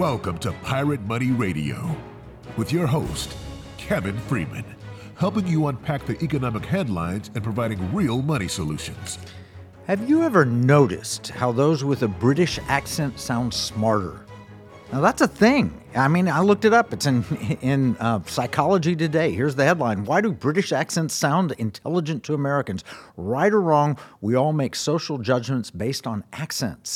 Welcome to Pirate Money Radio with your host, Kevin Freeman, helping you unpack the economic headlines and providing real money solutions. Have you ever noticed how those with a British accent sound smarter? Now, that's a thing. I mean, I looked it up. It's in Psychology Today. Here's the headline. Why do British accents sound intelligent to Americans? Right or wrong, we all make social judgments based on accents.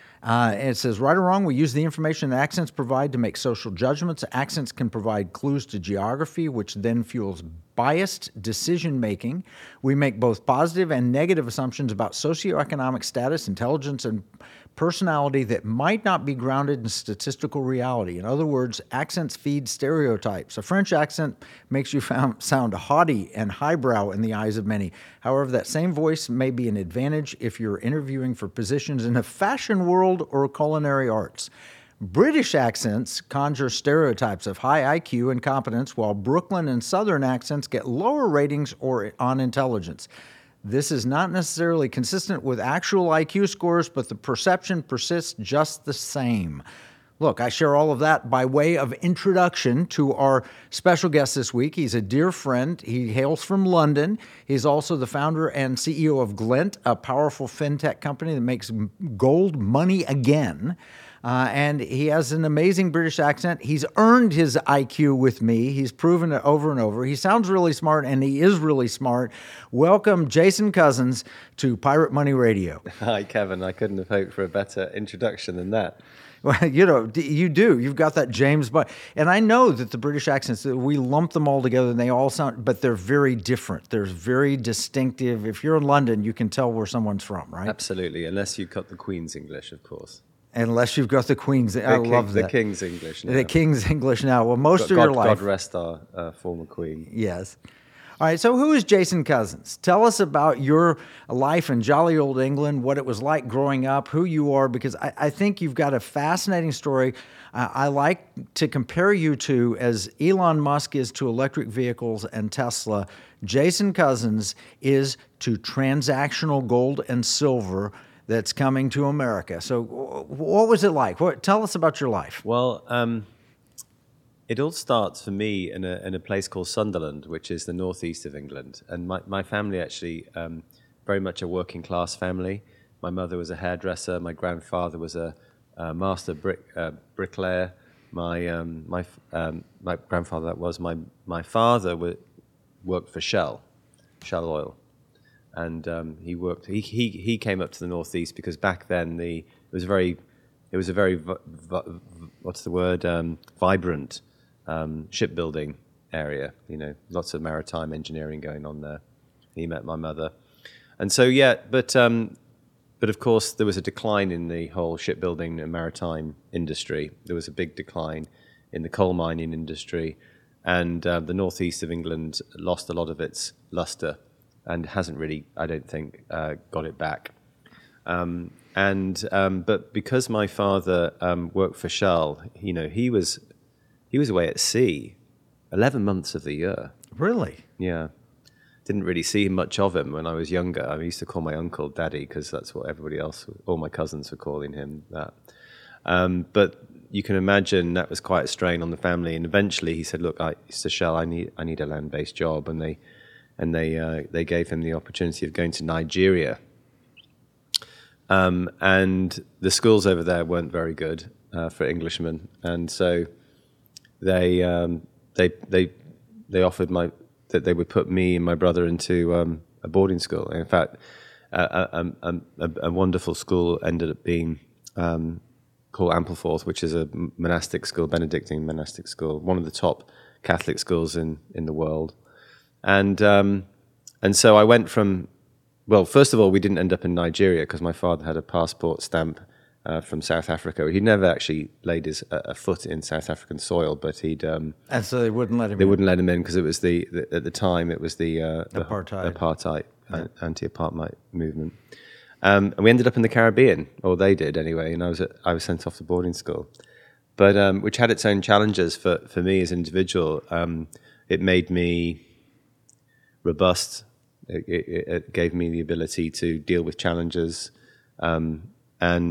It says, right or wrong, we use the information that accents provide to make social judgments. Accents can provide clues to geography, which then fuels biased decision-making. We make both positive and negative assumptions about socioeconomic status, intelligence, and personality that might not be grounded in statistical reality. In other words, accents feed stereotypes. A French accent makes you sound haughty and highbrow in the eyes of many. However, that same voice may be an advantage if you're interviewing for positions in the fashion world or culinary arts. British accents conjure stereotypes of high IQ and competence, while Brooklyn and Southern accents get lower ratings or on intelligence. This is not necessarily consistent with actual IQ scores, but the perception persists just the same. Look, I share all of that by way of introduction to our special guest this week. He's a dear friend. He hails from London. He's also the founder and CEO of Glint, a powerful fintech company that makes gold money again. And he has an amazing British accent. He's earned his IQ with me. He's proven it over and over. He sounds really smart, and he is really smart. Welcome, Jason Cousins, to Pirate Money Radio. Hi, Kevin. I couldn't have hoped for a better introduction than that. Well, you do. You've got that James Bond. And I know that the British accents, we lump them all together and they all sound, but they're very different. They're very distinctive. If you're in London, you can tell where someone's from, right? Absolutely, unless you've got the Queen's English, of course. Unless you've got the Queen's, I love that. The King's English now. The King's English now. Well, most of your life. God rest our former Queen. Yes. All right, so who is Jason Cousins? Tell us about your life in jolly old England, what it was like growing up, who you are, because I think you've got a fascinating story. I like to compare you to, as Elon Musk is to electric vehicles and Tesla, Jason Cousins is to transactional gold and silver that's coming to America. So what was it like? Tell us about your life. Well, it all starts for me in a place called Sunderland, which is the northeast of England. And my family actually, very much a working class family. My mother was a hairdresser. My grandfather was a master bricklayer. My grandfather, that was. My father worked for Shell Oil. And he worked. He came up to the northeast because back then it was a very vibrant shipbuilding area. Lots of maritime engineering going on there. He met my mother, and so but of course there was a decline in the whole shipbuilding and maritime industry. There was a big decline in the coal mining industry, and the northeast of England lost a lot of its luster. And hasn't really, I don't think, got it back. But because my father worked for Shell, he was away at sea 11 months of the year. Really? Yeah. Didn't really see much of him when I was younger. I used to call my uncle Daddy because that's what everybody else, all my cousins were calling him that. But you can imagine that was quite a strain on the family. And eventually he said, look, to Shell, I need a land-based job. And they gave him the opportunity of going to Nigeria. And the schools over there weren't very good for Englishmen. And so they offered that they would put me and my brother into a boarding school. In fact, a wonderful school ended up being called Ampleforth, which is a monastic school, Benedictine monastic school, one of the top Catholic schools in the world. And so I went from, well, first of all, we didn't end up in Nigeria because my father had a passport stamp from South Africa. He'd never actually laid a foot in South African soil, but he'd... and so they wouldn't let him in? They wouldn't let him in because it was at the time, it was the apartheid, anti-apartheid movement. And we ended up in the Caribbean, or they did anyway, and I was sent off to boarding school. But which had its own challenges for me as an individual. It made me robust. It gave me the ability to deal with challenges, and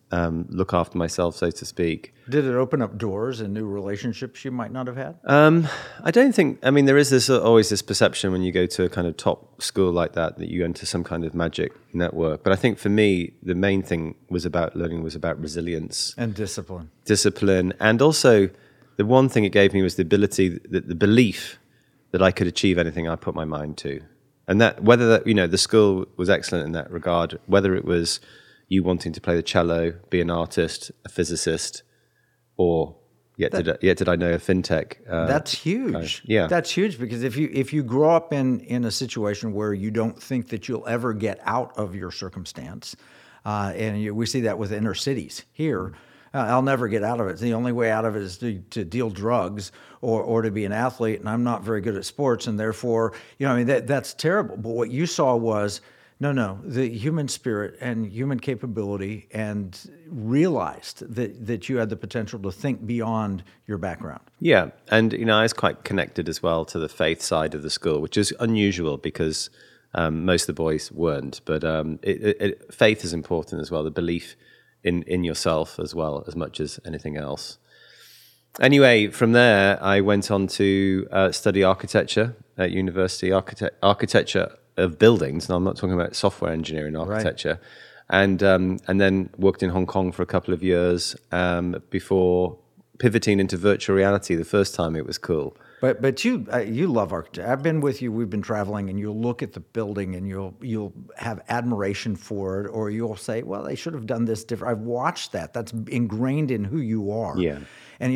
look after myself, so to speak. Did it open up doors and new relationships you might not have had? I don't think. I mean, there is always this perception when you go to a kind of top school like that you enter some kind of magic network. But I think for me, the main thing was about resilience And discipline. And also the one thing it gave me was the belief that I could achieve anything I put my mind to. And that the school was excellent in that regard, whether it was you wanting to play the cello, be an artist, a physicist, or yet did I know a fintech? That's huge. Yeah, that's huge, because if you grow up in a situation where you don't think that you'll ever get out of your circumstance, we see that with inner cities here. I'll never get out of it. The only way out of it is to deal drugs or to be an athlete, and I'm not very good at sports, and therefore, that's terrible. But what you saw was, no, the human spirit and human capability, and realized that you had the potential to think beyond your background. Yeah, and I was quite connected as well to the faith side of the school, which is unusual because most of the boys weren't. But faith is important as well, the belief in yourself as well, as much as anything else. Anyway, from there, I went on to study architecture at university, architecture of buildings. Now, I'm not talking about software engineering architecture. Right. And then worked in Hong Kong for a couple of years before pivoting into virtual reality the first time it was cool. But you love architecture. I've been with you. We've been traveling, and you'll look at the building and you'll have admiration for it, or you'll say, "Well, they should have done this different." I've watched that. That's ingrained in who you are. Yeah. And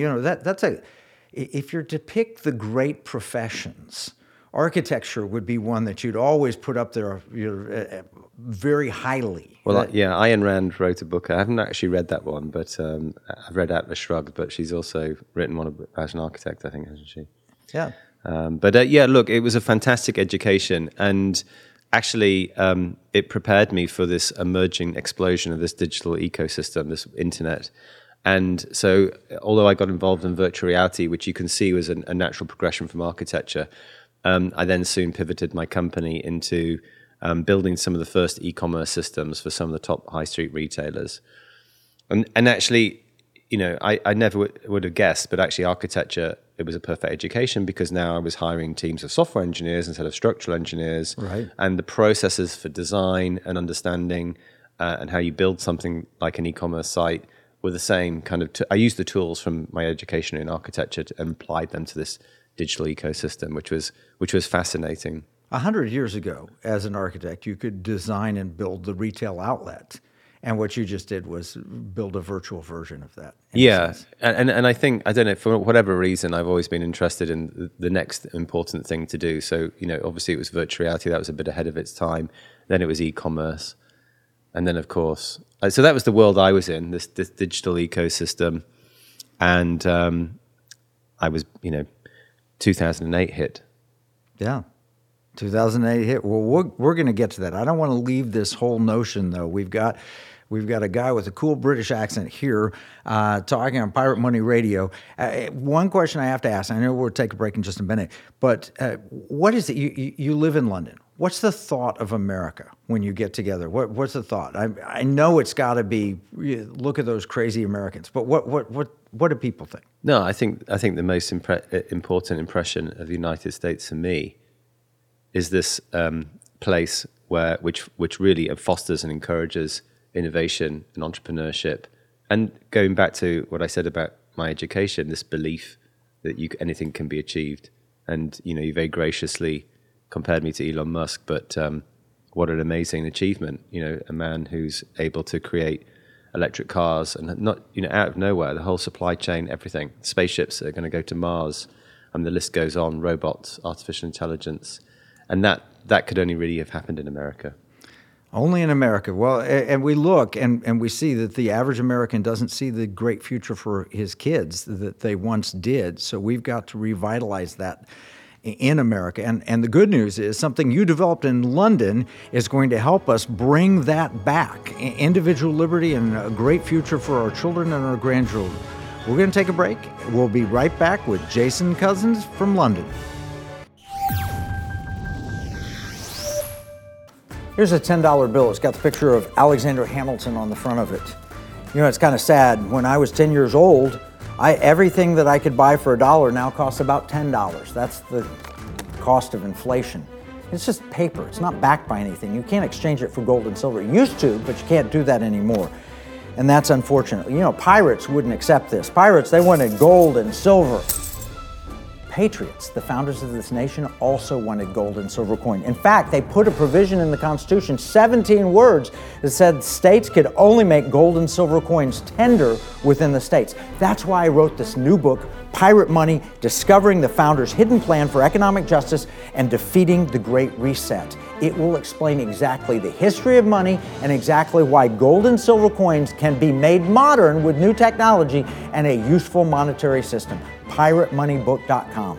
if you're to pick the great professions, architecture would be one that you'd always put up there very highly. Well, Ayn Rand wrote a book. I haven't actually read that one, but I've read Atlas Shrugged, but she's also written one about an architect, I think, hasn't she? Yeah. Look, it was a fantastic education, and actually it prepared me for this emerging explosion of this digital ecosystem, this internet. And so although I got involved in virtual reality, which you can see was a natural progression from architecture, I then soon pivoted my company into building some of the first e-commerce systems for some of the top high street retailers. And actually, I never would have guessed, but actually architecture, it was a perfect education, because now I was hiring teams of software engineers instead of structural engineers. Right. And the processes for design and understanding and how you build something like an e-commerce site were the same kind of. I used the tools from my education in architecture and applied them to this digital ecosystem, which was fascinating. 100 years ago, as an architect, you could design and build the retail outlet. And what you just did was build a virtual version of that. Yeah, and I think, I don't know, for whatever reason, I've always been interested in the next important thing to do. So, obviously it was virtual reality. That was a bit ahead of its time. Then it was e-commerce. And then, of course, so that was the world I was in, this digital ecosystem. And I was, 2008 hit. Yeah. 2008 hit. Well, we're going to get to that. I don't want to leave this whole notion, though. We've got a guy with a cool British accent here talking on Pirate Money Radio. One question I have to ask, I know we'll take a break in just a minute, but what is it? You live in London. What's the thought of America when you get together? What's the thought? I know it's got to be, look at those crazy Americans, but what do people think? No, I think the most important impression of the United States for me is this place which really fosters and encourages innovation and entrepreneurship. And going back to what I said about my education, this belief that anything can be achieved. And, you very graciously compared me to Elon Musk, but what an amazing achievement. A man who's able to create electric cars and not, out of nowhere, the whole supply chain, everything, spaceships that are going to go to Mars, and the list goes on, robots, artificial intelligence. And that could only really have happened in America. Only in America. Well, and we look and we see that the average American doesn't see the great future for his kids that they once did. So we've got to revitalize that in America. And the good news is something you developed in London is going to help us bring that back. Individual liberty and a great future for our children and our grandchildren. We're going to take a break. We'll be right back with Jason Cousins from London. Here's a $10 bill. It's got the picture of Alexander Hamilton on the front of it. You know, it's kind of sad. When I was 10 years old, everything that I could buy for $1 now costs about $10. That's the cost of inflation. It's just paper. It's not backed by anything. You can't exchange it for gold and silver. You used to, but you can't do that anymore. And that's unfortunate. You know, pirates wouldn't accept this. Pirates, they wanted gold and silver. Patriots, the founders of this nation, also wanted gold and silver coin. In fact, they put a provision in the Constitution, 17 words, that said states could only make gold and silver coins tender within the states. That's why I wrote this new book, Pirate Money, Discovering the Founders' Hidden Plan for Economic Justice and Defeating the Great Reset. It will explain exactly the history of money and exactly why gold and silver coins can be made modern with new technology and a useful monetary system. PirateMoneyBook.com.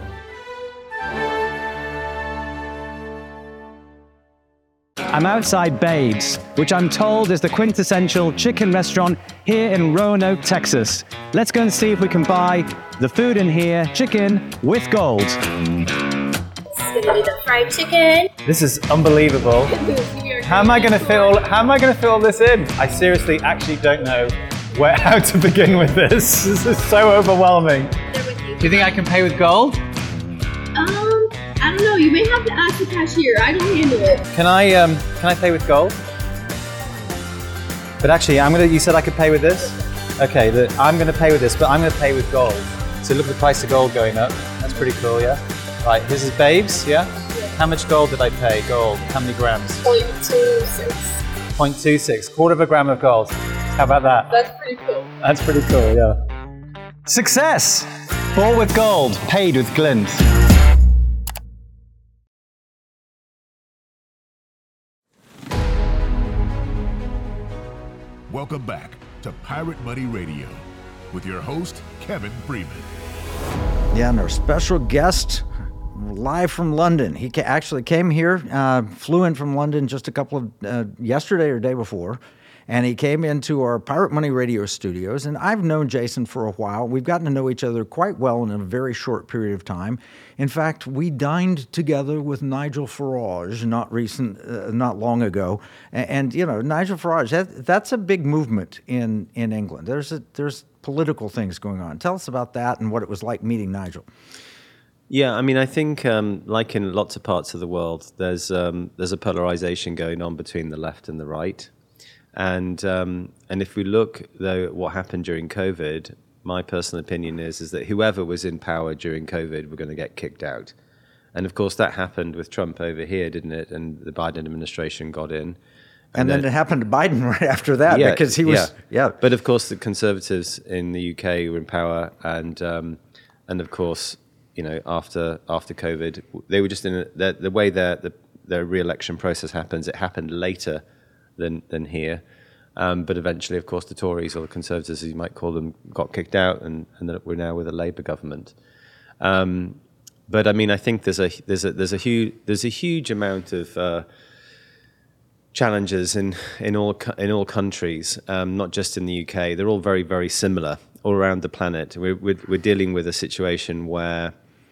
I'm outside Babe's, which I'm told is the quintessential chicken restaurant here in Roanoke, Texas. Let's go and see if we can buy the food in here, chicken with gold. This is gonna be the fried chicken. This is unbelievable. How am I going to fit all this in? I seriously actually don't know how to begin with this. This is so overwhelming. Do you think I can pay with gold? I don't know. You may have to ask the cashier. I don't handle it. Can I pay with gold? But actually, you said I could pay with this? Okay, I'm gonna pay with this, but I'm gonna pay with gold. So look at the price of gold going up. That's pretty cool, yeah? Right, this is Babes, yeah? How much gold did I pay? Gold, how many grams? 0.26. 0.26, quarter of a gram of gold. How about that? That's pretty cool. That's pretty cool, yeah. Success! Bought with gold, paid with glint. Welcome back to Pirate Money Radio with your host, Kevin Freeman. Yeah, and our special guest, live from London. He actually came here, flew in from London just a couple of, yesterday or day before, and he came into our Pirate Money Radio studios, and I've known Jason for a while. We've gotten to know each other quite well in a very short period of time. In fact, we dined together with Nigel Farage not long ago, and you know, Nigel Farage, that's a big movement in England. There's political things going on. Tell us about that and what it was like meeting Nigel. Yeah, I mean, I think like in lots of parts of the world, there's a polarization going on between the left and the right. And if we look, though, at what happened during COVID, my personal opinion is that whoever was in power during COVID were going to get kicked out. And, of course, that happened with Trump over here, didn't it? And the Biden administration got in. And then it happened to Biden right after that, because he was... Yeah. But, of course, the Conservatives in the UK were in power. And of course, you know, after COVID, they were just in the way their re-election process happens, it happened later than here. But eventually, of course, the Tories, or the Conservatives, as you might call them, got kicked out, and that we're now with a Labour government. But I mean, I think there's a huge amount of challenges in all countries, not just in the UK. They're all very, very similar all around the planet. We're dealing with a situation where,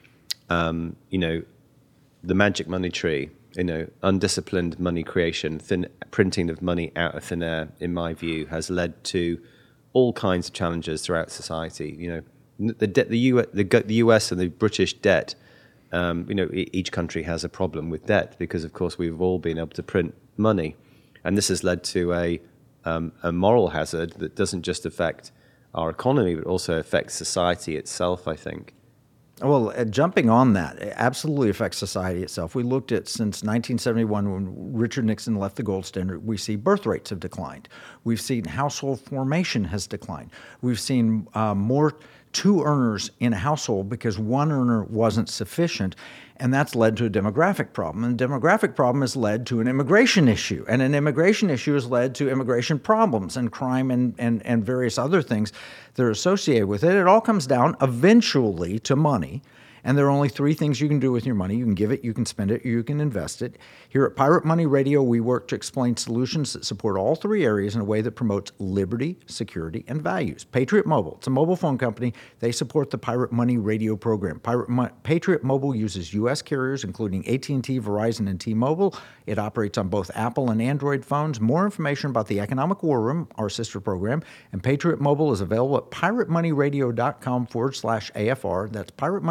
you know, the magic money tree, you know, undisciplined money creation, printing of money out of thin air, in my view, has led to all kinds of challenges throughout society. You know, the US and the British debt. You know, each country has a problem with debt because, of course, we've all been able to print money, and this has led to a moral hazard that doesn't just affect our economy, but also affects society itself, I think. Well, jumping on that, it absolutely affects society itself. We looked at since 1971, when Richard Nixon left the gold standard, we see birth rates have declined. We've seen household formation has declined. We've seen more two earners in a household because one earner wasn't sufficient, and that's led to a demographic problem. And the demographic problem has led to an immigration issue, and an immigration issue has led to immigration problems and crime and various other things that are associated with it. It all comes down eventually to money, And there are only three things you can do with your money. You can give it, you can spend it, or you can invest it. Here at Pirate Money Radio, we work to explain solutions that support all three areas in a way that promotes liberty, security, and values. Patriot Mobile, it's a mobile phone company. They support the Pirate Money Radio program. Patriot Mobile uses U.S. carriers, including AT&T, Verizon, and T-Mobile. It operates on both Apple and Android phones. More information about the Economic War Room, our sister program, and Patriot Mobile is available at piratemoneyradio.com/AFR. That's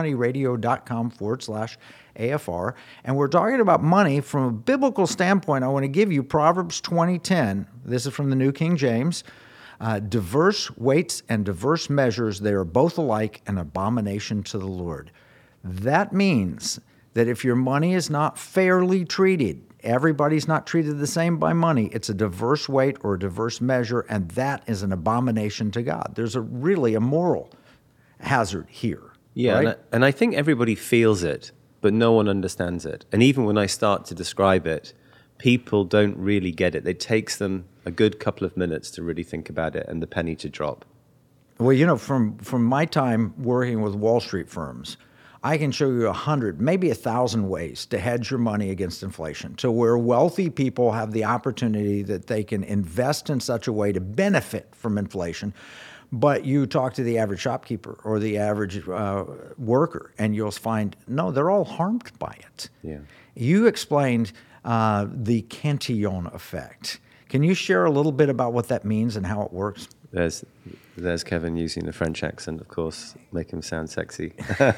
piratemoneyradio.com/AFR. And we're talking about money from a biblical standpoint. I want to give you Proverbs 20:10. This is from the New King James. Diverse weights and diverse measures, they are both alike an abomination to the Lord. That means that if your money is not fairly treated, everybody's not treated the same by money, it's a diverse weight or a diverse measure, and that is an abomination to God. There's really a moral hazard here. Yeah, right? and I think everybody feels it, but no one understands it. And even when I start to describe it, people don't really get it. It takes them a good couple of minutes to really think about it and the penny to drop. Well, you know, from my time working with Wall Street firms, I can show you 100, maybe 1,000 ways to hedge your money against inflation, to where wealthy people have the opportunity that they can invest in such a way to benefit from inflation. But you talk to the average shopkeeper or the average worker, and you'll find, no, they're all harmed by it. Yeah. You explained the Cantillon effect. Can you share a little bit about what that means and how it works? There's Kevin using the French accent, of course, make him sound sexy.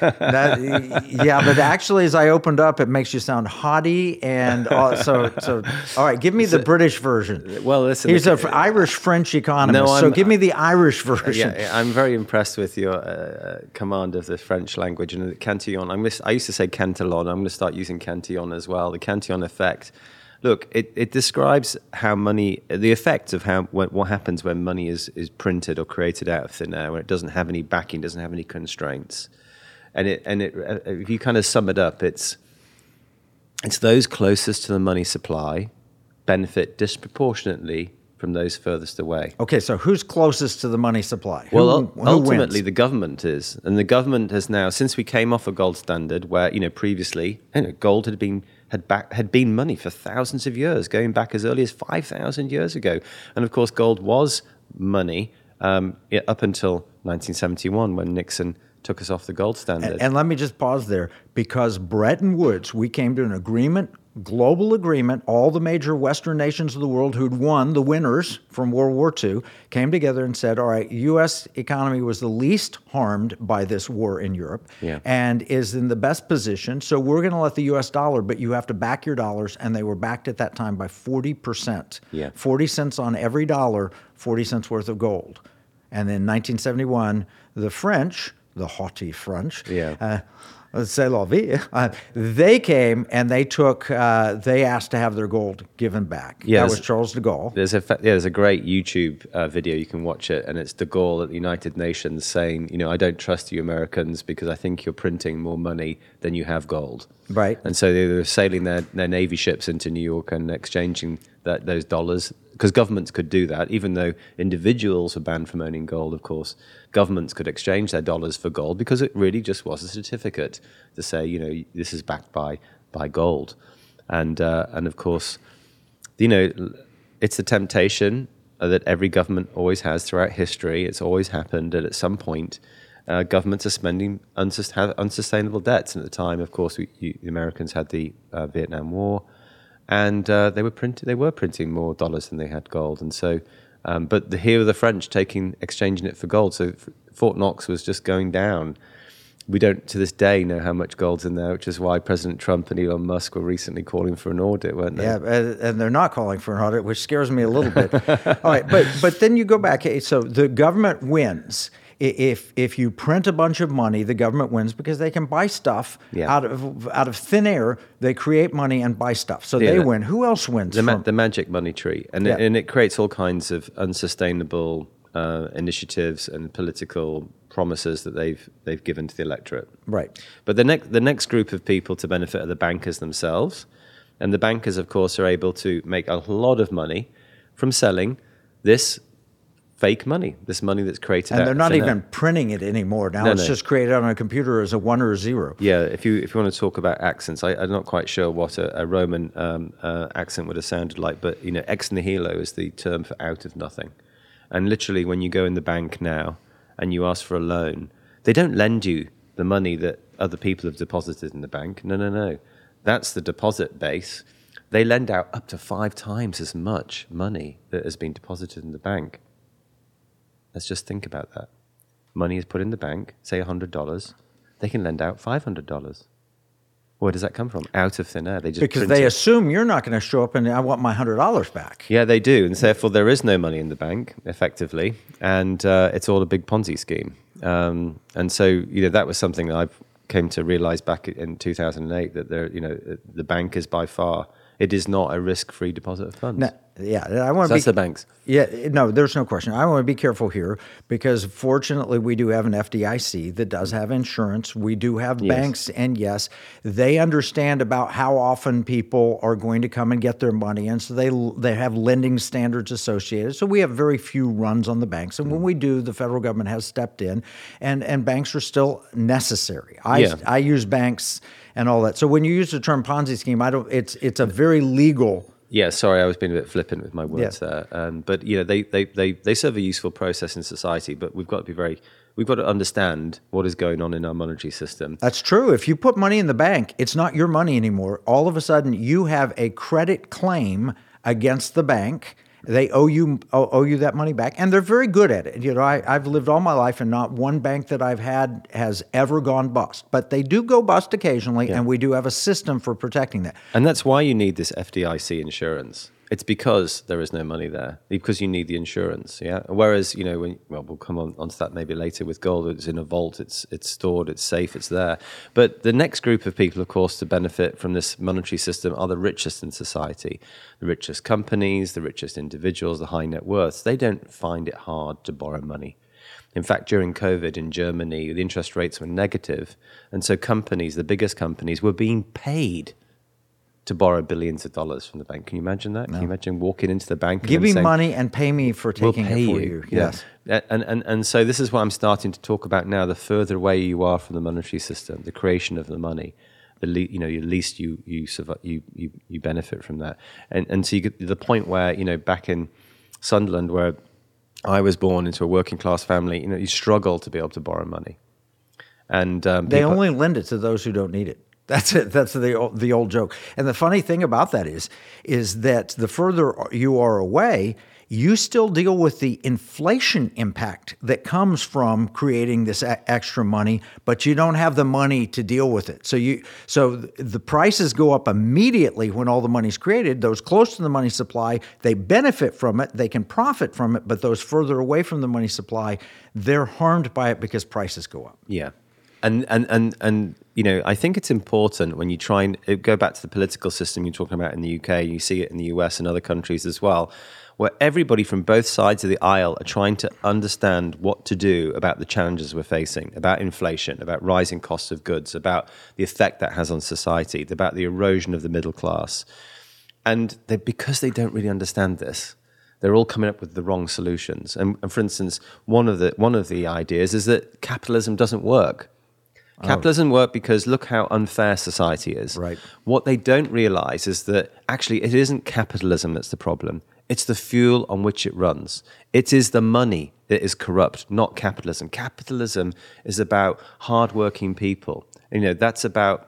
Yeah, but actually, as I opened up, it makes you sound haughty, and so. All right, give me the British version. Well, listen, he's an Irish-French economist, so give me the Irish version. Yeah, I'm very impressed with your command of the French language and the Cantillon. I used to say Cantillon. I'm going to start using Cantillon as well. The Cantillon effect. Look, it describes how money, the effect of what happens when money is printed or created out of thin air, when it doesn't have any backing, doesn't have any constraints, and if you kind of sum it up, it's those closest to the money supply benefit disproportionately from those furthest away. Okay, so who's closest to the money supply? Who ultimately wins? The government is, and the government has now, since we came off a gold standard, where previously gold had been money for thousands of years, going back as early as 5,000 years ago. And of course, gold was money up until 1971 when Nixon took us off the gold standard. And let me just pause there, because Bretton Woods, we came to an agreement, global agreement. All the major Western nations of the world who'd won, the winners from World War II, came together and said, all right, U.S. economy was the least harmed by this war in Europe and is in the best position. So we're going to let the U.S. dollar, but you have to back your dollars. And they were backed at that time by 40%. Yeah. 40 cents on every dollar, 40 cents worth of gold. And then 1971, the French, the haughty French, c'est la vie. They came and they asked to have their gold given back. Yeah, that was Charles de Gaulle. There's a great YouTube video, you can watch it, and it's de Gaulle at the United Nations saying, I don't trust you Americans because I think you're printing more money than you have gold. Right. And so they were sailing their Navy ships into New York and exchanging those dollars, because governments could do that, even though individuals were banned from owning gold, of course. Governments could exchange their dollars for gold because it really just was a certificate to say, this is backed by gold. And of course, it's a temptation that every government always has throughout history. It's always happened that at some point, governments are spending unsustainable debts. And at the time, of course, the Americans had the Vietnam War, and they were printing more dollars than they had gold. And so, but here were the French exchanging it for gold. So Fort Knox was just going down. We don't, to this day, know how much gold's in there, which is why President Trump and Elon Musk were recently calling for an audit, weren't they? Yeah, and they're not calling for an audit, which scares me a little bit. All right, but then you go back. So the government wins. If you print a bunch of money, the government wins because they can buy stuff out of thin air. They create money and buy stuff, so they win. Who else wins? The magic money tree, and it creates all kinds of unsustainable initiatives and political promises that they've given to the electorate. Right. But the next group of people to benefit are the bankers themselves, and the bankers, of course, are able to make a lot of money from selling this fake money, this money that's created. And out they're of not thin air. even printing it anymore. Now No, it's no. just created on a computer as a 1 or a 0. Yeah, if you want to talk about accents, I'm not quite sure what a Roman accent would have sounded like, but ex nihilo is the term for out of nothing. And literally, when you go in the bank now and you ask for a loan, they don't lend you the money that other people have deposited in the bank. No. That's the deposit base. They lend out up to 5 times as much money that has been deposited in the bank. Let's just think about that. Money is put in the bank, say $100. They can lend out $500. Where does that come from? Out of thin air. They just Because print they it. assume you're not going to show up and I want my $100 back. Yeah, they do. And therefore, there is no money in the bank, effectively. And it's all a big Ponzi scheme. And so, that was something that I came to realize back in 2008, that the bank is by far, it is not a risk-free deposit of funds. No, yeah, I want So to that's the banks. Yeah, no, there's no question. I want to be careful here because fortunately we do have an FDIC that does have insurance. We do have banks, and yes, they understand about how often people are going to come and get their money, and so they have lending standards associated. So we have very few runs on the banks, and when we do, the federal government has stepped in, and banks are still necessary. I use banks and all that. So when you use the term Ponzi scheme, it's a very legal. Yeah, sorry, I was being a bit flippant with my words there. But they serve a useful process in society. But we've got to understand what is going on in our monetary system. That's true. If you put money in the bank, it's not your money anymore. All of a sudden, you have a credit claim against the bank. They owe you that money back, and they're very good at it. I've lived all my life, and not one bank that I've had has ever gone bust. But they do go bust occasionally, and we do have a system for protecting that. And that's why you need this FDIC insurance. It's because there is no money there, because you need the insurance. Yeah. Whereas, we'll come onto that maybe later with gold. It's in a vault. It's stored. It's safe. It's there. But the next group of people, of course, to benefit from this monetary system are the richest in society, the richest companies, the richest individuals, the high net worths. They don't find it hard to borrow money. In fact, during COVID in Germany, the interest rates were negative, and so companies, the biggest companies, were being paid to borrow billions of dollars from the bank. Can you imagine that? No. Can you imagine walking into the bank and give me saying, money and pay me for taking it for you? Yes. Yeah. And so this is what I'm starting to talk about now. The further away you are from the monetary system, the creation of the money, the least you benefit from that. And so you get to the point where back in Sunderland, where I was born into a working class family, you struggle to be able to borrow money. And they only lend it to those who don't need it. That's it. That's the old joke. And the funny thing about that is that the further you are away, you still deal with the inflation impact that comes from creating this extra money, but you don't have the money to deal with it. So the prices go up immediately when all the money's created. Those close to the money supply, they benefit from it, they can profit from it, but those further away from the money supply, they're harmed by it because prices go up. Yeah. And I think it's important when you try and go back to the political system you're talking about in the UK, you see it in the US and other countries as well, where everybody from both sides of the aisle are trying to understand what to do about the challenges we're facing, about inflation, about rising costs of goods, about the effect that has on society, about the erosion of the middle class. And because they don't really understand this, they're all coming up with the wrong solutions. And for instance, one of the ideas is that capitalism doesn't work. Capitalism works because look how unfair society is. Right. What they don't realize is that actually it isn't capitalism that's the problem. It's the fuel on which it runs. It is the money that is corrupt, not capitalism. Capitalism is about hardworking people. That's about,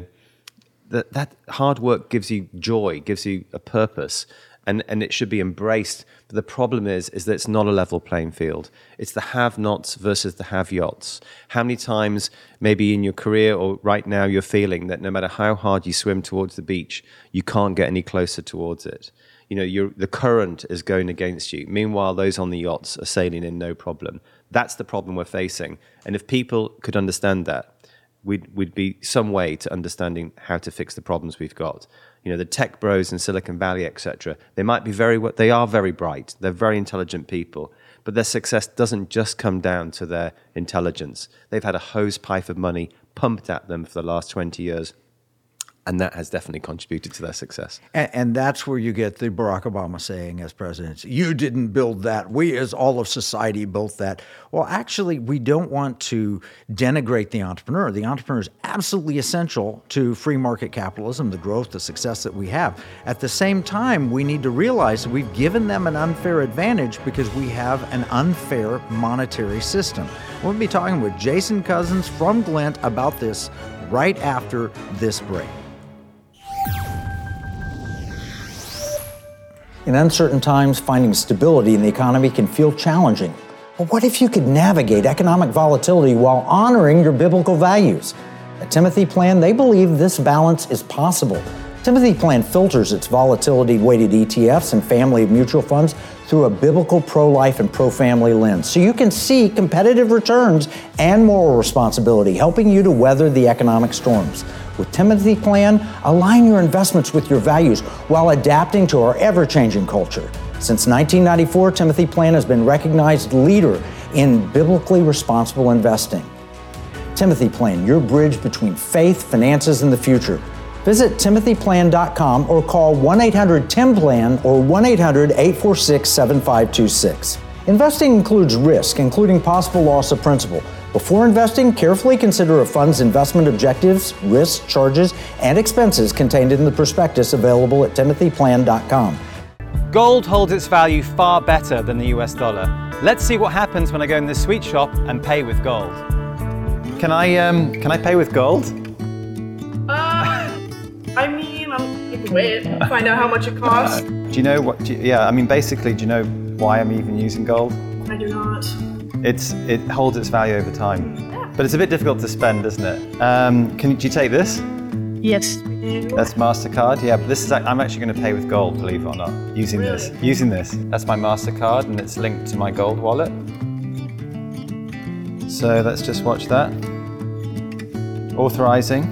that hard work gives you joy, gives you a purpose, and it should be embraced. But the problem is that it's not a level playing field. It's the have-nots versus the have-yots. How many times, maybe in your career or right now, you're feeling that no matter how hard you swim towards the beach, you can't get any closer towards it. The current is going against you. Meanwhile, those on the yachts are sailing in no problem. That's the problem we're facing. And if people could understand that, we'd be some way to understanding how to fix the problems we've got. The tech bros in Silicon Valley, etc. They are very bright. They're very intelligent people, but their success doesn't just come down to their intelligence. They've had a hose pipe of money pumped at them for the last 20 years. And that has definitely contributed to their success. And that's where you get the Barack Obama saying as president, you didn't build that. We as all of society built that. Well, actually, we don't want to denigrate the entrepreneur. The entrepreneur is absolutely essential to free market capitalism, the growth, the success that we have. At the same time, we need to realize that we've given them an unfair advantage because we have an unfair monetary system. We'll be talking with Jason Cousins from Glint about this right after this break. In uncertain times, finding stability in the economy can feel challenging. But what if you could navigate economic volatility while honoring your biblical values? At Timothy Plan, they believe this balance is possible. Timothy Plan filters its volatility-weighted ETFs and family of mutual funds through a biblical pro-life and pro-family lens, so you can see competitive returns and moral responsibility, helping you to weather the economic storms. With Timothy Plan, align your investments with your values while adapting to our ever-changing culture. Since 1994, Timothy Plan has been recognized leader in biblically responsible investing. Timothy Plan, your bridge between faith, finances, and the future. Visit timothyplan.com or call 1-800-TIM-PLAN or 1-800-846-7526. Investing includes risk, including possible loss of principal. Before investing, carefully consider a fund's investment objectives, risks, charges, and expenses contained in the prospectus available at timothyplan.com. Gold holds its value far better than the US dollar. Let's see what happens when I go in this sweet shop and pay with gold. Can I pay with gold? I mean, you can wait, find out how much it costs. Do you know what? Basically, do you know why I'm even using gold? I do not. It holds its value over time, but it's a bit difficult to spend, isn't it? Do you take this? Yes. That's MasterCard. Yeah, but I'm actually going to pay with gold, believe it or not. Using this. That's my MasterCard, and it's linked to my gold wallet. So let's just watch that. Authorizing.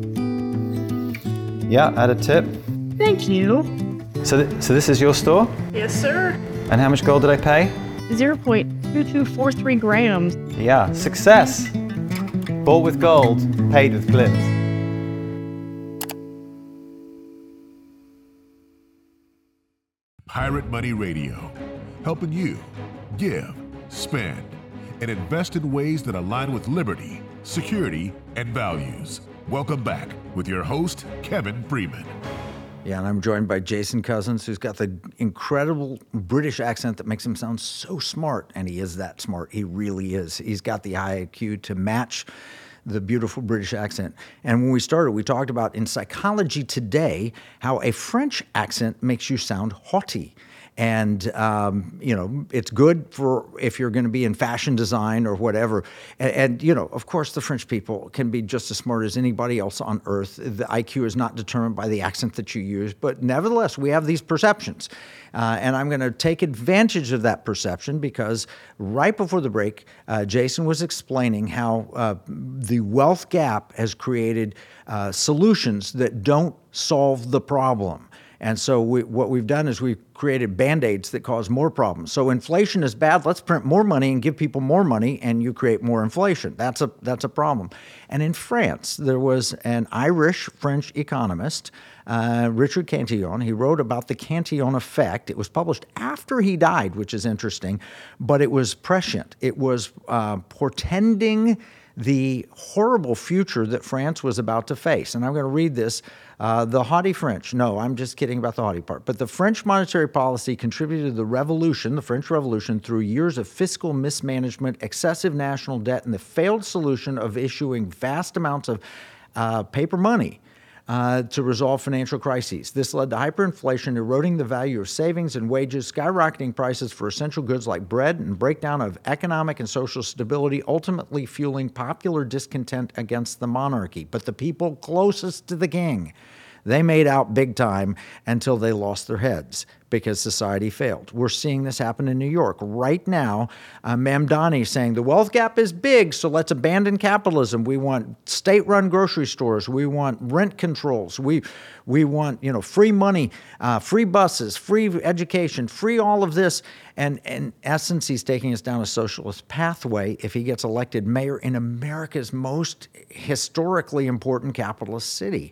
Yeah, add a tip. Thank you. So this is your store? Yes, sir. And how much gold did I pay? 0.2243 grams. Yeah, success. Bought with gold, paid with Glint. Pirate Money Radio, helping you give, spend, and invest in ways that align with liberty, security, and values. Welcome back with your host, Kevin Freeman. Yeah, and I'm joined by Jason Cousins, who's got the incredible British accent that makes him sound so smart, and he is that smart. He really is. He's got the high IQ to match the beautiful British accent. And when we started, we talked about in Psychology Today how a French accent makes you sound haughty. And, it's good for if you're going to be in fashion design or whatever. And, of course, the French people can be just as smart as anybody else on earth. The IQ is not determined by the accent that you use. But nevertheless, we have these perceptions. And I'm going to take advantage of that perception because right before the break, Jason was explaining how the wealth gap has created solutions that don't solve the problem. And so what we've done is we've created Band-Aids that cause more problems. So inflation is bad. Let's print more money and give people more money, and you create more inflation. That's a problem. And in France, there was an Irish-French economist, Richard Cantillon. He wrote about the Cantillon effect. It was published after he died, which is interesting, but it was prescient. It was portending the horrible future that France was about to face. And I'm going to read this. The haughty French. No, I'm just kidding about the haughty part. But the French monetary policy contributed to the revolution, the French Revolution, through years of fiscal mismanagement, excessive national debt, and the failed solution of issuing vast amounts of paper money to resolve financial crises. This led to hyperinflation, eroding the value of savings and wages, skyrocketing prices for essential goods like bread, and breakdown of economic and social stability, ultimately fueling popular discontent against the monarchy. But the people closest to the king, they made out big time until they lost their heads because society failed. We're seeing this happen in New York. Right now, Mamdani saying the wealth gap is big, so let's abandon capitalism. We want state-run grocery stores. We want rent controls. We want, free money, free buses, free education, free all of this. And in essence, he's taking us down a socialist pathway if he gets elected mayor in America's most historically important capitalist city.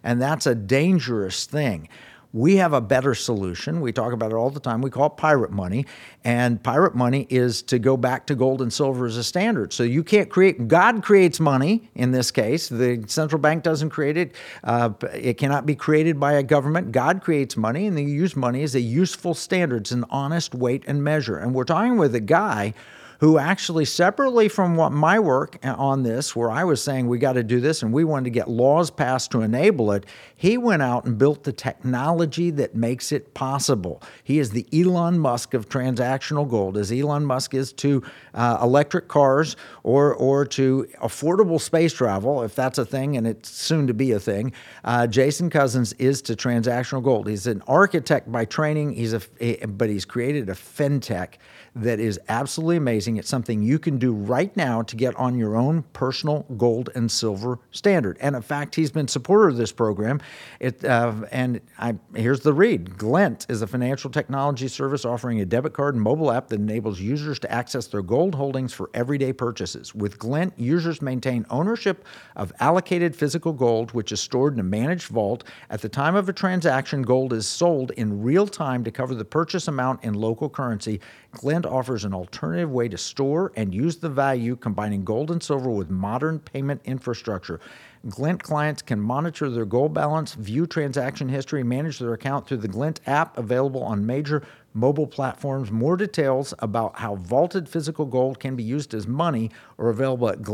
And that's a dangerous thing. We have a better solution. We talk about it all the time. We call it pirate money. And pirate money is to go back to gold and silver as a standard. So you can't create, God creates money in this case. The central bank doesn't create it. It cannot be created by a government. God creates money, and they use money as a useful standard. It's an honest weight and measure. And we're talking with a guy who actually, separately from what my work on this, where I was saying we got to do this and we wanted to get laws passed to enable it, he went out and built the technology that makes it possible. He is the Elon Musk of transactional gold, as Elon Musk is to electric cars or to affordable space travel, if that's a thing, and it's soon to be a thing. Jason Cousins is to transactional gold. He's an architect by training, but he's created a fintech that is absolutely amazing. It's something you can do right now to get on your own personal gold and silver standard. And in fact, he's been supporter of this program. Here's the read. Glint is a financial technology service offering a debit card and mobile app that enables users to access their gold holdings for everyday purchases. With Glint, users maintain ownership of allocated physical gold, which is stored in a managed vault. At the time of a transaction, gold is sold in real time to cover the purchase amount in local currency. Glint offers an alternative way to store and use the value, combining gold and silver with modern payment infrastructure. Glint clients can monitor their gold balance, view transaction history, manage their account through the Glint app, available on major mobile platforms. More details about how vaulted physical gold can be used as money are available at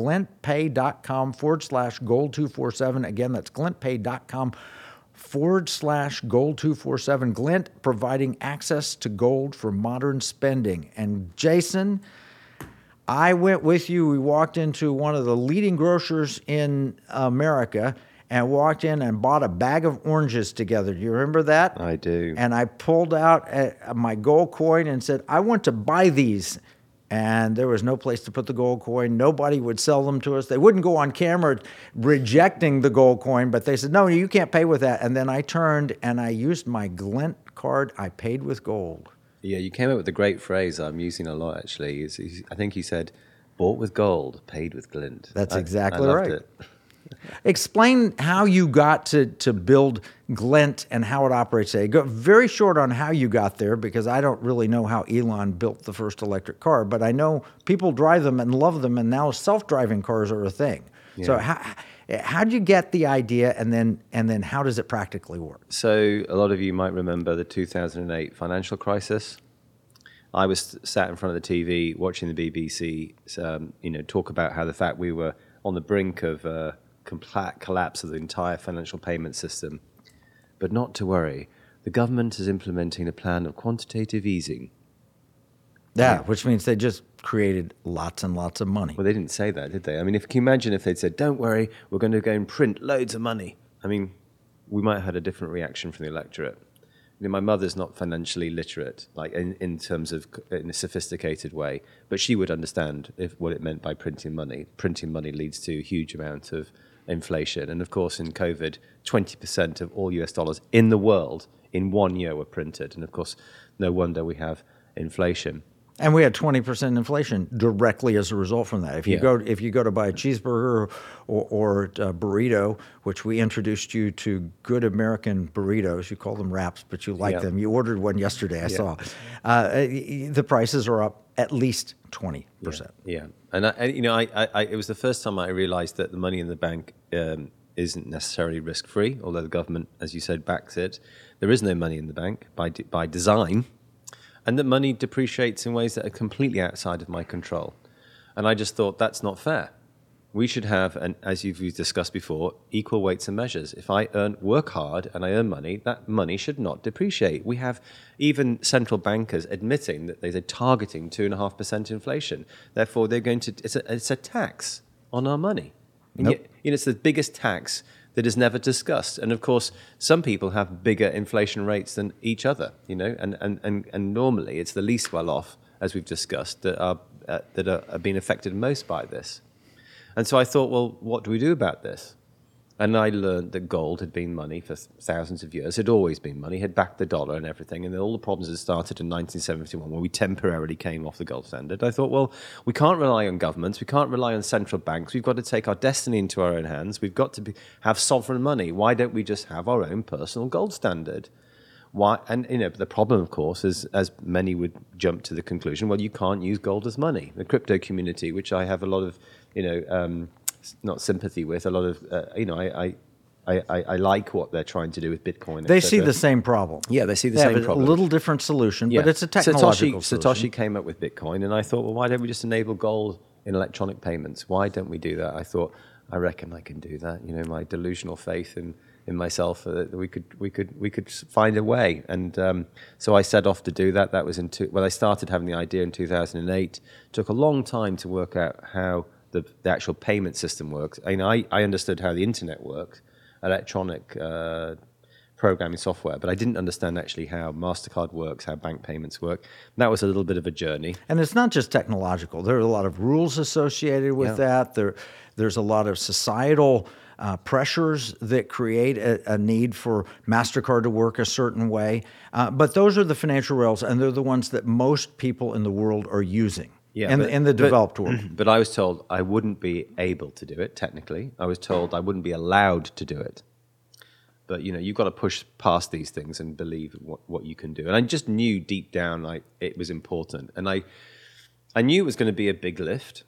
glintpay.com/gold247. Again, that's glintpay.com/gold247. Glint, providing access to gold for modern spending. And Jason, I went with you. We walked into one of the leading grocers in America and walked in and bought a bag of oranges together. Do you remember that? I do. And I pulled out my gold coin and said, I want to buy these. And there was no place to put the gold coin. Nobody would sell them to us. They wouldn't go on camera rejecting the gold coin, but they said, no, you can't pay with that. And then I turned and I used my Glint card. I paid with gold. Yeah, you came up with a great phrase I'm using a lot, actually. I think you said, bought with gold, paid with Glint. That's exactly I right. loved it. Explain how you got to build Glint and how it operates today. Go very short on how you got there, because I don't really know how Elon built the first electric car, but I know people drive them and love them, and now self-driving cars are a thing. Yeah. So how did you get the idea, and then how does it practically work? So a lot of you might remember the 2008 financial crisis. I was sat in front of the TV watching the BBC, talk about how the fact we were on the brink of complete collapse of the entire financial payment system. But not to worry, the government is implementing a plan of quantitative easing. Yeah, which means they just created lots and lots of money. Well, they didn't say that, did they? I mean, can you imagine if they'd said, don't worry, we're going to go and print loads of money? I mean, we might have had a different reaction from the electorate. My mother's not financially literate, like in terms of in a sophisticated way, but she would understand what it meant by printing money. Printing money leads to a huge amount of inflation. And of course, in COVID, 20% of all US dollars in the world in 1 year were printed. And of course, no wonder we have inflation. And we had 20% inflation directly as a result from that. If you go to buy a cheeseburger or a burrito, which we introduced you to good American burritos, you call them wraps, but you like them. You ordered one yesterday, I saw. The prices are up at least 20%. Yeah. And it was the first time I realized that the money in the bank isn't necessarily risk-free, although the government, as you said, backs it. There is no money in the bank by design. And that money depreciates in ways that are completely outside of my control. And I just thought, that's not fair. We should have, and as you've discussed before, equal weights and measures. If I work hard and I earn money, that money should not depreciate. We have even central bankers admitting that they're targeting 2.5% inflation. Therefore, they're going to, it's a tax on our money. And yet, it's the biggest tax that is never discussed. And of course, some people have bigger inflation rates than each other, and normally it's the least well off, as we've discussed, that are being affected most by this. And so I thought, well, what do we do about this? And I learned that gold had been money for thousands of years, had always been money, had backed the dollar and everything. And all the problems had started in 1971 when we temporarily came off the gold standard. I thought, well, we can't rely on governments. We can't rely on central banks. We've got to take our destiny into our own hands. We've got to have sovereign money. Why don't we just have our own personal gold standard? Why? And the problem, of course, is, as many would jump to the conclusion, well, you can't use gold as money. The crypto community, which I have a lot of, not sympathy with, a lot of, I like what they're trying to do with Bitcoin. They see the same problem. Yeah, they see the same problem. A little different solution, but it's a technological solution. Satoshi came up with Bitcoin, and I thought, well, why don't we just enable gold in electronic payments? Why don't we do that? I thought, I reckon I can do that. My delusional faith in myself, that we could find a way. And so I set off to do that. That was I started having the idea in 2008. It took a long time to work out how the actual payment system works. I understood how the internet works, electronic programming software, but I didn't understand actually how MasterCard works, how bank payments work. And that was a little bit of a journey. And it's not just technological. There are a lot of rules associated with that. There's a lot of societal pressures that create a need for MasterCard to work a certain way. But those are the financial rails, and they're the ones that most people in the world are using. Yeah, in the developed world. But I was told I wouldn't be able to do it, technically. I was told I wouldn't be allowed to do it. But, you've got to push past these things and believe what you can do. And I just knew deep down it was important. And I knew it was going to be a big lift.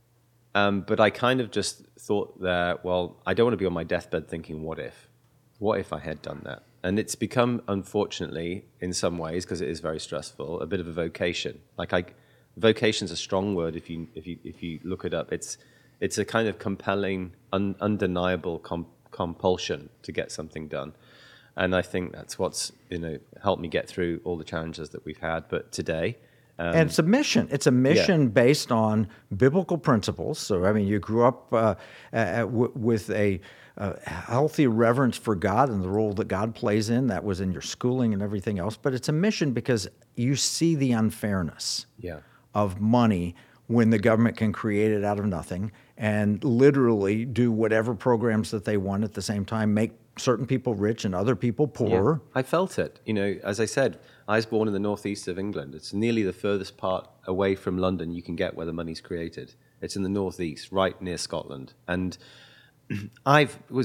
But I kind of just thought that, well, I don't want to be on my deathbed thinking, what if? What if I had done that? And it's become, unfortunately, in some ways, because it is very stressful, a bit of a vocation. Vocation's a strong word if you look it up. It's a kind of compelling, undeniable compulsion to get something done, and I think that's what's helped me get through all the challenges that we've had. But today, and it's a mission. It's a mission based on biblical principles. So you grew up with a healthy reverence for God and the role that God plays in. That was in your schooling and everything else. But it's a mission because you see the unfairness. Of money when the government can create it out of nothing and literally do whatever programs that they want at the same time, make certain people rich and other people poor. Yeah, I felt it. As I said, I was born in the northeast of England. It's nearly the furthest part away from London you can get where the money's created. It's in the northeast, right near Scotland. And I was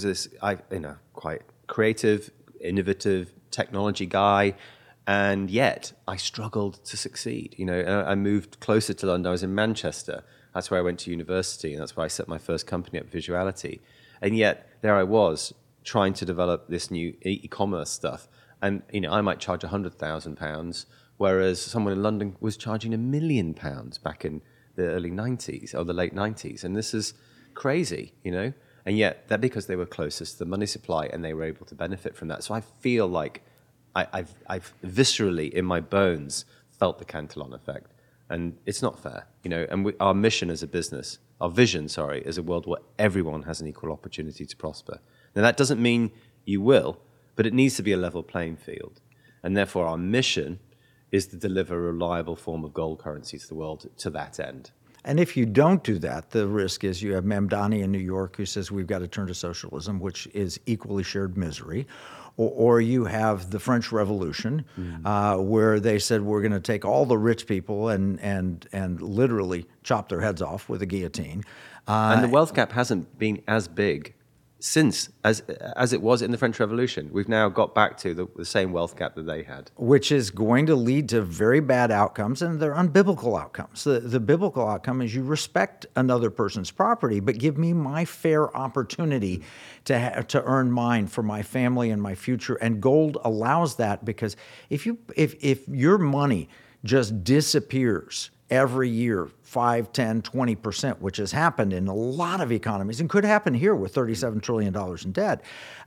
quite creative, innovative technology guy. And yet, I struggled to succeed. I moved closer to London. I was in Manchester. That's where I went to university, and that's where I set my first company up, Visuality. And yet, there I was, trying to develop this new e-commerce stuff. And I might charge £100,000, whereas someone in London was charging £1 million back in the early 90s or the late 90s. And this is crazy, And yet, that because they were closest to the money supply, and they were able to benefit from that. So I feel like I've viscerally in my bones felt the Cantillon effect, and it's not fair, And our mission as a business, our vision, is a world where everyone has an equal opportunity to prosper. Now that doesn't mean you will, but it needs to be a level playing field, and therefore our mission is to deliver a reliable form of gold currency to the world to that end. And if you don't do that, the risk is you have Mamdani in New York who says we've got to turn to socialism, which is equally shared misery. Or you have the French Revolution, where they said we're going to take all the rich people and literally chop their heads off with a guillotine. And the wealth gap hasn't been as big since as it was in the French Revolution. We've now got back to the same wealth gap that they had. Which is going to lead to very bad outcomes, and they're unbiblical outcomes. The biblical outcome is you respect another person's property, but give me my fair opportunity to earn mine for my family and my future. And gold allows that, because if your money just disappears every year, 5, 10, 20%, which has happened in a lot of economies and could happen here with $37 trillion in debt.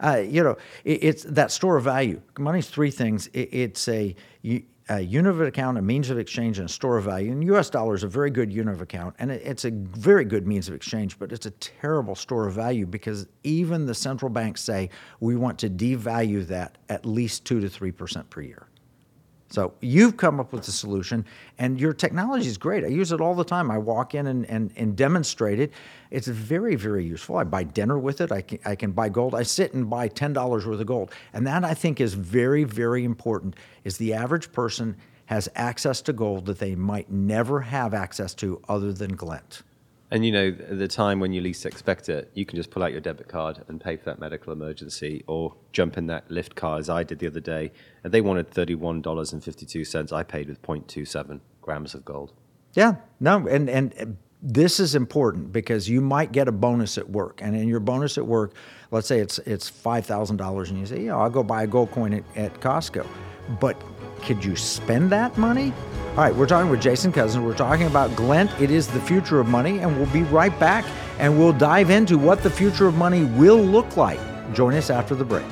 It's that store of value. Money's three things. It's a unit of account, a means of exchange, and a store of value. And U.S. dollar is a very good unit of account, and it's a very good means of exchange, but it's a terrible store of value because even the central banks say we want to devalue that at least 2 to 3% per year. So you've come up with a solution, and your technology is great. I use it all the time. I walk in and demonstrate it. It's very, very useful. I buy dinner with it. I can buy gold. I sit and buy $10 worth of gold. And that, I think, is very, very important, is the average person has access to gold that they might never have access to other than Glint. And at the time when you least expect it, you can just pull out your debit card and pay for that medical emergency, or jump in that Lyft car as I did the other day. And they wanted $31.52. I paid with 0.27 grams of gold. Yeah, no, and this is important because you might get a bonus at work. And in your bonus at work, let's say it's $5,000, and you say, I'll go buy a gold coin at Costco. But could you spend that money? All right, we're talking with Jason Cousins. We're talking about Glint. It is the future of money, and we'll be right back, and we'll dive into what the future of money will look like. Join us after the break.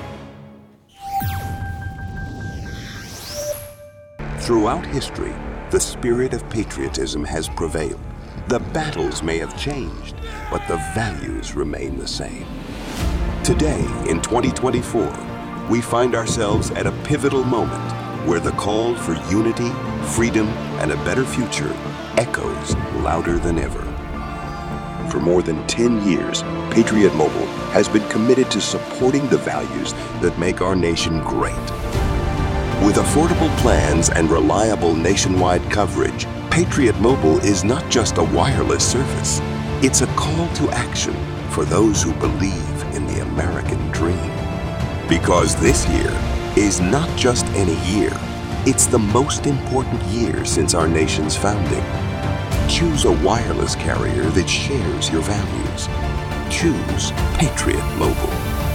Throughout history, the spirit of patriotism has prevailed. The battles may have changed, but the values remain the same. Today, in 2024, we find ourselves at a pivotal moment where the call for unity, freedom, and a better future echoes louder than ever. For more than 10 years, Patriot Mobile has been committed to supporting the values that make our nation great. With affordable plans and reliable nationwide coverage, Patriot Mobile is not just a wireless service. It's a call to action for those who believe in the American dream. Because this year is not just any year, it's the most important year since our nation's founding. Choose a wireless carrier that shares your values. Choose Patriot Mobile.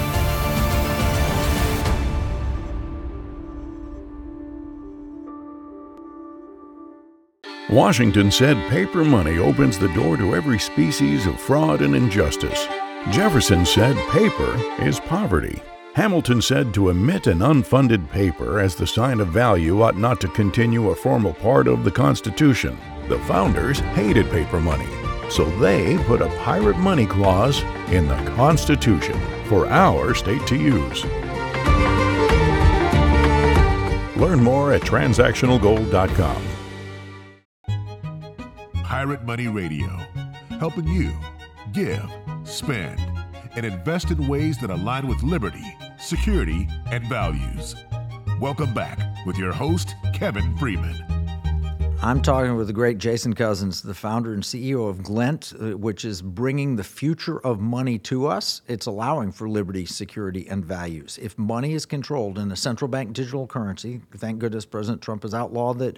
Washington said paper money opens the door to every species of fraud and injustice. Jefferson said paper is poverty. Hamilton said to emit an unfunded paper as the sign of value ought not to continue a formal part of the Constitution. The founders hated paper money, so they put a pirate money clause in the Constitution for our state to use. Learn more at transactionalgold.com. Pirate Money Radio, helping you give, spend, and invest in ways that align with liberty, security, and values. Welcome back with your host, Kevin Freeman. I'm talking with the great Jason Cousins, the founder and CEO of Glint, which is bringing the future of money to us. It's allowing for liberty, security, and values. If money is controlled in a central bank digital currency, thank goodness President Trump has outlawed it,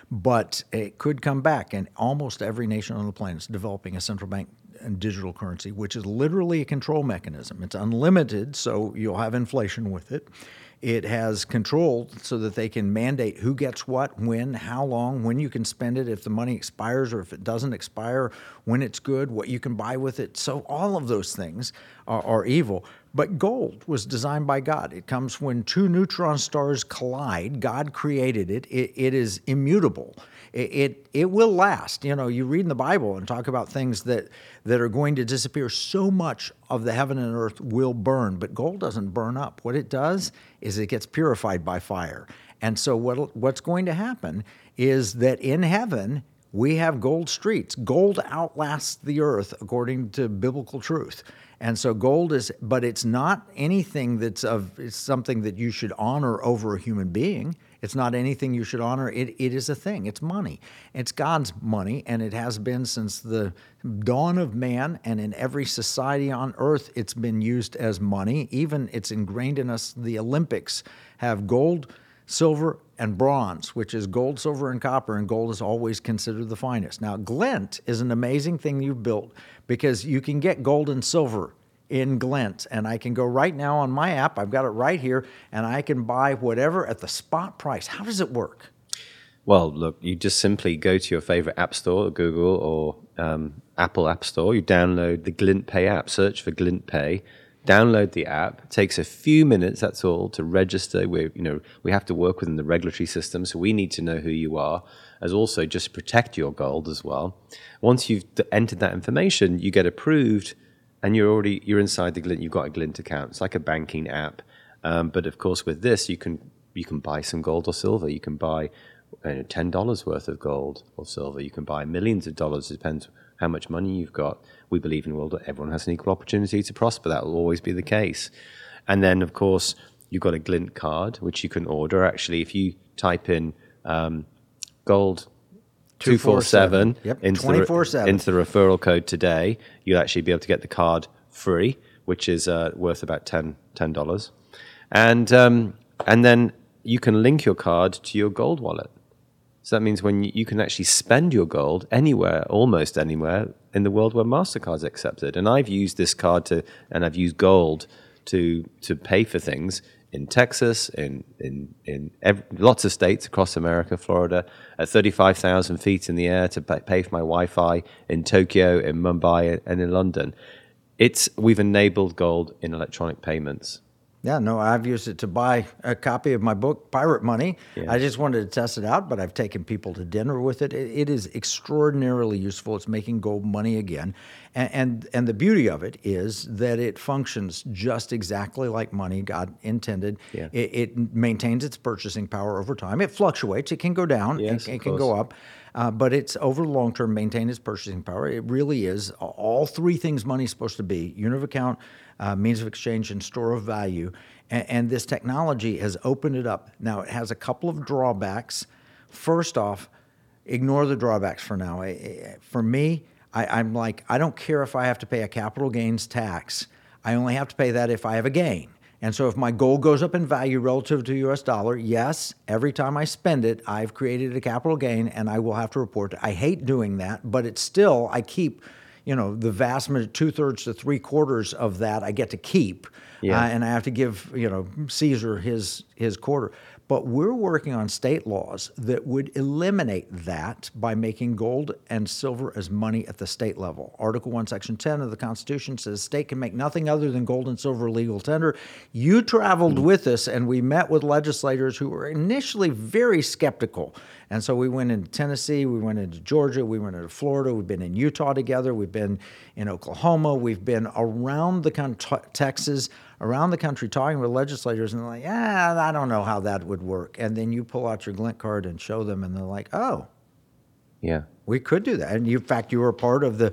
but it could come back, and almost every nation on the planet is developing a central bank and digital currency, which is literally a control mechanism. It's unlimited, so you'll have inflation with it. It has control so that they can mandate who gets what, when, how long, when you can spend it, if the money expires or if it doesn't expire, when it's good, what you can buy with it. So all of those things are evil. But gold was designed by God. It comes when two neutron stars collide. God created it. It is immutable. It will last. You know, you read in the Bible and talk about things that are going to disappear. So much of the heaven and earth will burn, but gold doesn't burn up. What it does is it gets purified by fire. And so what's going to happen is that in heaven, we have gold streets. Gold outlasts the earth according to biblical truth. And so gold is, but it's not anything it's something that you should honor over a human being. It's not anything you should honor. It is a thing. It's money. It's God's money, and it has been since the dawn of man, and in every society on earth, it's been used as money. Even it's ingrained in us. The Olympics have gold, silver, and bronze, which is gold, silver, and copper, and gold is always considered the finest. Now, Glint is an amazing thing you've built because you can get gold and silver in Glint, and I can go right now on my app, I've got it right here, and I can buy whatever at the spot price. How does it work? Well, look, you just simply go to your favorite app store, Google or Apple App Store. You download the Glint Pay app, search for Glint Pay, download the app. It takes a few minutes, that's all, to register. We have to work within the regulatory system, so we need to know who you are, as also just protect your gold as well. Once you've entered that information, you get approved, and you're inside the Glint. You've got a Glint account. It's like a banking app, but of course with this you can you can buy some gold or silver. You can buy $10 worth of gold or silver. You can buy millions of dollars. It depends how much money you've got. We believe in a world where everyone has an equal opportunity to prosper. That will always be the case. And then, of course, you've got a Glint card, which you can order. Actually, if you type in gold 247 into the referral code today, you'll actually be able to get the card free, which is worth about $10. And then you can link your card to your gold wallet. So that means when you can actually spend your gold anywhere, almost anywhere in the world where MasterCard's accepted. And I've used this card and I've used gold to pay for things in Texas, in lots of states across America, Florida, at 35,000 feet in the air to pay for my Wi-Fi in Tokyo, in Mumbai, and in London. We've enabled gold in electronic payments. Yeah, no, I've used it to buy a copy of my book, Pirate Money. Yeah. I just wanted to test it out, but I've taken people to dinner with it. It is extraordinarily useful. It's making gold money again. And the beauty of it is that it functions just exactly like money God intended. Yeah. It maintains its purchasing power over time. It fluctuates. It can go down. Yes, it can go up. But it's over the long term, maintain its purchasing power. It really is all three things money's supposed to be: unit of account, means of exchange, and store of value. And this technology has opened it up. Now, it has a couple of drawbacks. First off, ignore the drawbacks for now. For me, I'm like, I don't care if I have to pay a capital gains tax. I only have to pay that if I have a gain. And so if my gold goes up in value relative to the US dollar, yes, every time I spend it, I've created a capital gain and I will have to report it. I hate doing that, but it's still, I keep, the vast majority, 2/3 to 3/4 of that I get to keep. Yeah. And I have to give, Caesar his quarter. But we're working on state laws that would eliminate that by making gold and silver as money at the state level. Article 1, Section 10 of the Constitution says state can make nothing other than gold and silver legal tender. You traveled with us, and we met with legislators who were initially very skeptical. And so we went into Tennessee, we went into Georgia, we went into Florida, we've been in Utah together, we've been in Oklahoma, we've been around the country, Texas, around the country talking with legislators, and they're like, I don't know how that would work. And then you pull out your Glint card and show them, and they're like, oh, yeah, we could do that. And in fact, you were part of the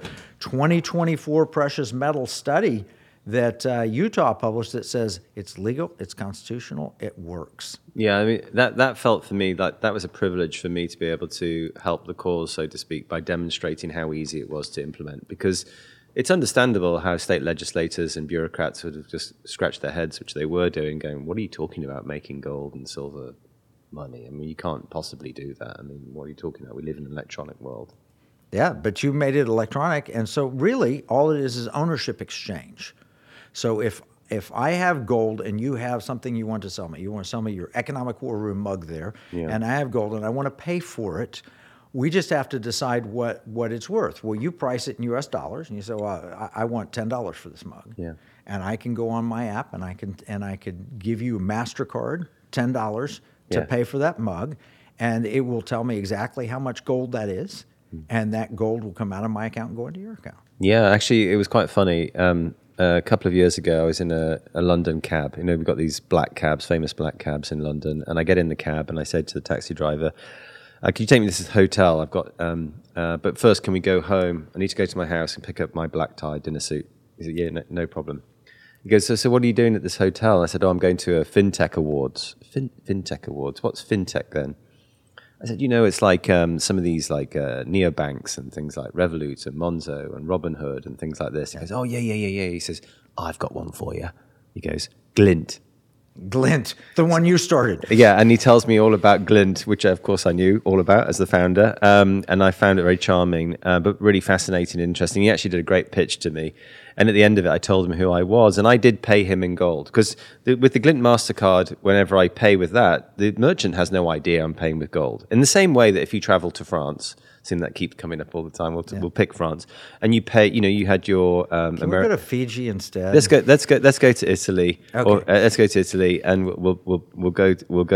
2024 precious metal study that Utah published that says it's legal, it's constitutional, it works. Yeah, I mean, that felt for me like that was a privilege for me to be able to help the cause, so to speak, by demonstrating how easy it was to implement. Because it's understandable how state legislators and bureaucrats would have just scratched their heads, which they were doing, going, what are you talking about, making gold and silver money? I mean, you can't possibly do that. I mean, what are you talking about? We live in an electronic world. Yeah, but you made it electronic, and so really all it is ownership exchange. So if I have gold and you have something you want to sell me, you want to sell me your Economic War Room mug there, and I have gold and I want to pay for it, we just have to decide what it's worth. Well, you price it in U.S. dollars, and you say, well, I want $10 for this mug. Yeah. And I can go on my app and I could give you a MasterCard, $10 to pay for that mug, and it will tell me exactly how much gold that is, and that gold will come out of my account and go into your account. Yeah, actually, it was quite funny. A couple of years ago, I was in a London cab. We've got these black cabs, famous black cabs in London. And I get in the cab and I said to the taxi driver, can you take me to this hotel? I've got, but first, can we go home? I need to go to my house and pick up my black tie dinner suit. He said, yeah, no problem. He goes, so what are you doing at this hotel? I said, I'm going to a FinTech Awards. FinTech Awards? What's FinTech then? I said, it's like some of these like neobanks and things like Revolut and Monzo and Robinhood and things like this. He goes, oh, yeah. He says, I've got one for you. He goes, Glint. Glint, the one you started. Yeah, and he tells me all about Glint, which of course I knew all about as the founder. And I found it very charming, but really fascinating and interesting. He actually did a great pitch to me. And at the end of it, I told him who I was. And I did pay him in gold. Because with the Glint MasterCard, whenever I pay with that, the merchant has no idea I'm paying with gold. In the same way that if you travel to France, seeing that keeps coming up all the time, we'll pick France. And you pay, you had your... Can we go to Fiji instead? Let's go to Italy. Okay. Or, let's go to Italy and we'll go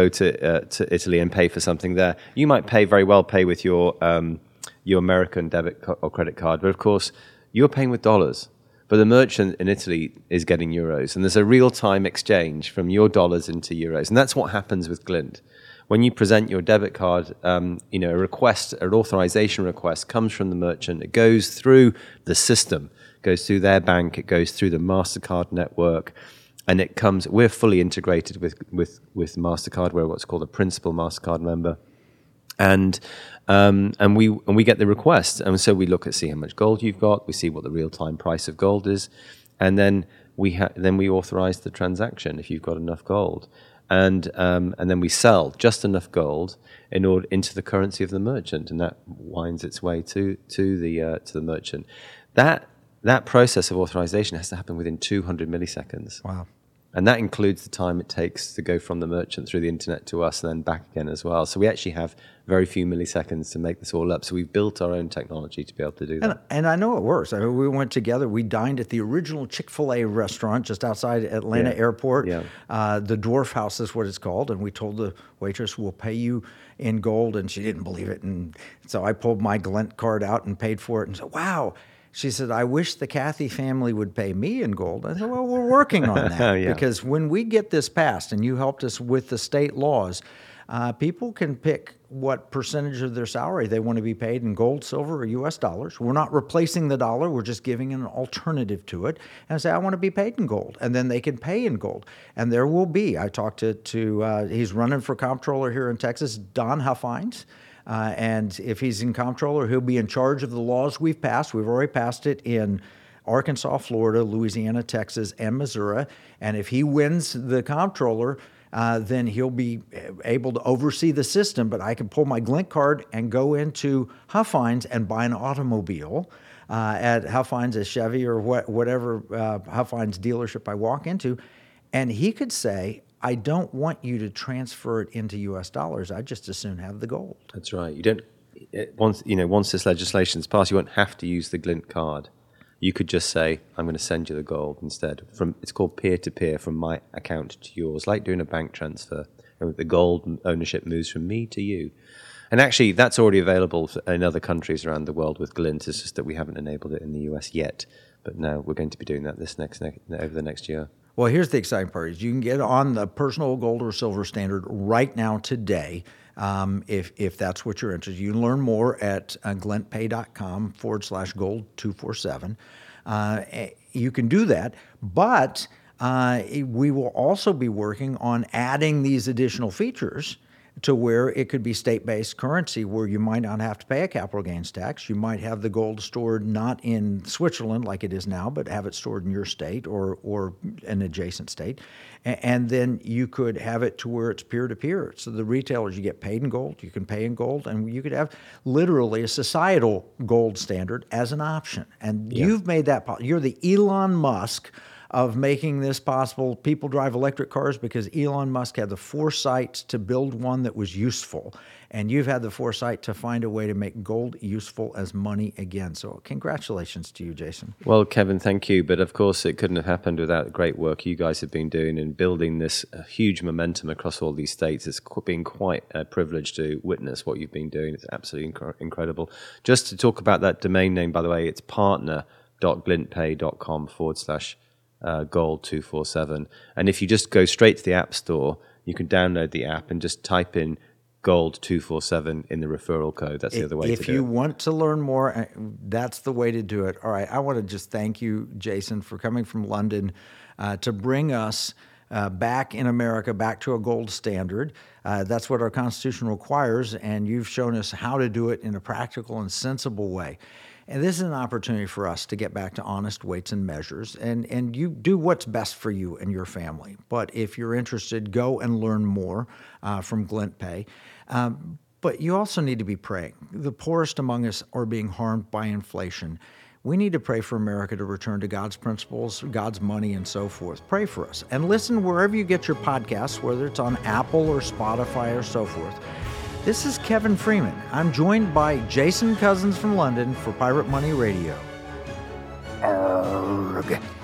to Italy and pay for something there. You might pay with your American debit or credit card. But of course, you're paying with dollars. but the merchant in Italy is getting euros. And there's a real-time exchange from your dollars into euros. And that's what happens with Glint. When you present your debit card, a request, an authorization request comes from the merchant. It goes through the system, goes through their bank, it goes through the MasterCard network, and it comes. We're fully integrated with MasterCard. We're what's called a principal MasterCard member, and we get the request, and so we look at see how much gold you've got. We see what the real time price of gold is, and then we authorize the transaction if you've got enough gold. And then we sell just enough gold into the currency of the merchant, and that winds its way to the merchant. That process of authorization has to happen within 200 milliseconds. Wow! And that includes the time it takes to go from the merchant through the internet to us and then back again as well. So we actually have very few milliseconds to make this all up. So we've built our own technology to be able to do that. And I know it works. I mean, we went together. We dined at the original Chick-fil-A restaurant just outside Atlanta Airport. Yeah. The Dwarf House is what it's called. And we told the waitress, we'll pay you in gold. And she didn't believe it. And so I pulled my Glint card out and paid for it and said, wow. She said, I wish the Cathy family would pay me in gold. I said, well, we're working on that. Because when we get this passed, and you helped us with the state laws, people can pick what percentage of their salary they want to be paid in gold, silver, or U.S. dollars. We're not replacing the dollar. We're just giving an alternative to it. And say, I want to be paid in gold. And then they can pay in gold. And there will be. I talked to he's running for comptroller here in Texas, Don Huffines. And if he's in comptroller, he'll be in charge of the laws we've passed. We've already passed it in Arkansas, Florida, Louisiana, Texas, and Missouri. And if he wins the comptroller, then he'll be able to oversee the system. But I can pull my Glint card and go into Huffines and buy an automobile at Huffines, a Chevy or whatever Huffines dealership I walk into. And he could say, I don't want you to transfer it into U.S. dollars. I just as soon have the gold. That's right. You don't. Once this legislation is passed, you won't have to use the Glint card. You could just say, "I'm going to send you the gold instead." It's called peer-to-peer, from my account to yours, like doing a bank transfer. And the gold ownership moves from me to you. And actually, that's already available in other countries around the world with Glint. It's just that we haven't enabled it in the U.S. yet. But now we're going to be doing that over the next year. Well, here's the exciting part: is you can get on the personal gold or silver standard right now today, if that's what you're interested in. You can learn more at glintpay.com/gold247. You can do that, but we will also be working on adding these additional features to where it could be state-based currency where you might not have to pay a capital gains tax. You might have the gold stored not in Switzerland like it is now, but have it stored in your state or an adjacent state. And then you could have it to where it's peer-to-peer. So the retailers, you get paid in gold, you can pay in gold, and you could have literally a societal gold standard as an option. And you've made that possible. You're the Elon Musk of making this possible. People drive electric cars because Elon Musk had the foresight to build one that was useful. And you've had the foresight to find a way to make gold useful as money again. So congratulations to you, Jason. Well, Kevin, thank you. But of course, it couldn't have happened without the great work you guys have been doing in building this huge momentum across all these states. It's been quite a privilege to witness what you've been doing. It's absolutely incredible. Just to talk about that domain name, by the way, it's partner.glintpay.com/gold247. And if you just go straight to the App Store, you can download the app and just type in gold247 in the referral code. That's the other way to do it. If you want to learn more, that's the way to do it. All right, I want to just thank you, Jason, for coming from London to bring us back in America, back to a gold standard. That's what our Constitution requires, and you've shown us how to do it in a practical and sensible way. And this is an opportunity for us to get back to honest weights and measures, and you do what's best for you and your family. But if you're interested, go and learn more from Glint Pay. But you also need to be praying. The poorest among us are being harmed by inflation. We need to pray for America to return to God's principles, God's money, and so forth. Pray for us. And listen wherever you get your podcasts, whether it's on Apple or Spotify or so forth. This is Kevin Freeman. I'm joined by Jason Cousins from London for Pirate Money Radio. Arrgh.